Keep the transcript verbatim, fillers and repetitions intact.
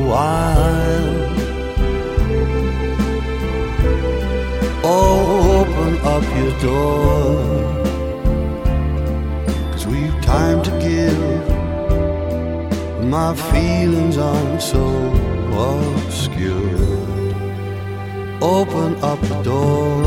while. Oh, open up your door, 'cause we've time to give. My feelings aren't so obscure. Open up the door.